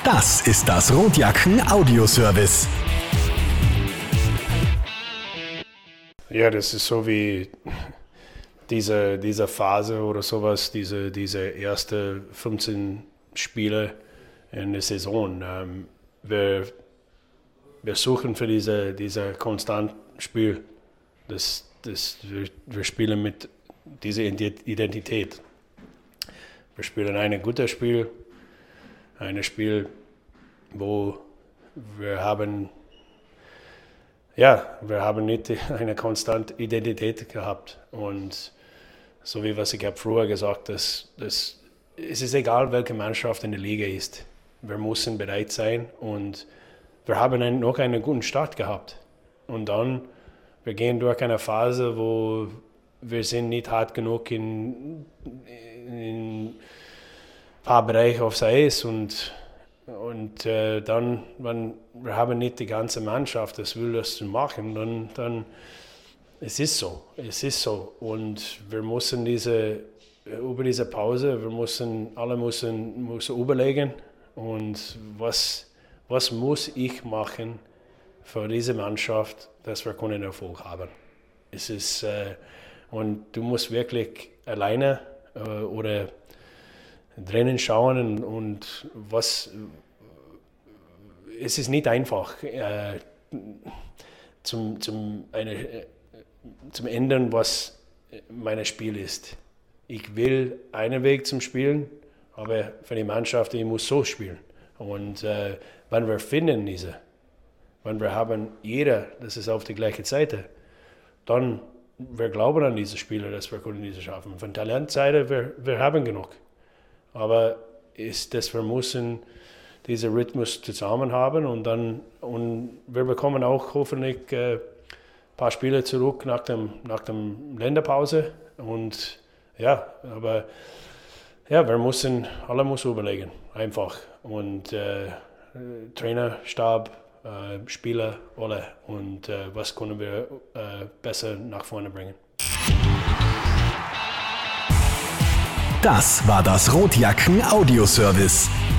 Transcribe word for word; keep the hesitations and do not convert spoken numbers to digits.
Das ist das Rotjacken Audioservice. Ja, das ist so wie diese, diese Phase oder sowas, diese, diese erste fünfzehn Spiele in der Saison. Ähm, wir, wir suchen für diese, diese konstanten Spiel. Das, das, wir, wir spielen mit dieser Identität. Wir spielen ein gutes Spiel, ein Spiel, wo wir haben, ja, wir haben nicht eine konstante Identität gehabt. Und so wie was ich habe früher gesagt, dass, dass es ist egal, welche Mannschaft in der Liga ist. Wir müssen bereit sein und wir haben einen, noch einen guten Start gehabt. Und dann, wir gehen durch eine Phase, wo wir sind nicht hart genug in, in ein paar Bereiche aufs Eis und, und äh, dann, wenn wir haben nicht die ganze Mannschaft, das will das zu machen, dann, dann es ist so, es ist so und wir müssen diese, über diese Pause, wir müssen, alle müssen, müssen überlegen und was, was muss ich machen für diese Mannschaft, dass wir können Erfolg haben. Es ist, äh, und du musst wirklich alleine äh, oder drinnen schauen und, und was, es ist nicht einfach äh, zum, zum, eine, zum ändern, was mein Spiel ist. Ich will einen Weg zum Spielen, aber für die Mannschaft, ich muss so spielen. Und äh, wenn wir finden diese, wenn wir haben jeder, das ist auf der gleichen Seite, dann wir glauben an diese Spieler, dass wir können diese schaffen. Von Talentseite, wir, wir haben genug. Aber ist, dass wir müssen diesen Rhythmus zusammen haben und dann und wir bekommen auch hoffentlich äh, ein paar Spiele zurück nach dem nach dem Länderpause und ja, aber ja, wir müssen alle müssen überlegen einfach und äh, Trainer, Stab, äh, Spieler, alle und äh, was können wir äh, besser nach vorne bringen. Das war das Rotjacken Audioservice.